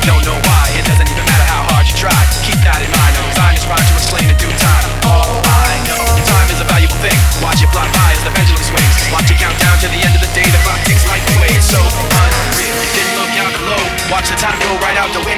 don't know why. It doesn't even matter how hard you try. Keep that in mind. I'm designed this rhyme to explain in due time. All I know, time is a valuable thing. Watch it fly by as the pendulum swings. Watch it count down to the end of the day. The clock ticks life away. It's so unreal. Didn't look out below. Watch the time go right out the window.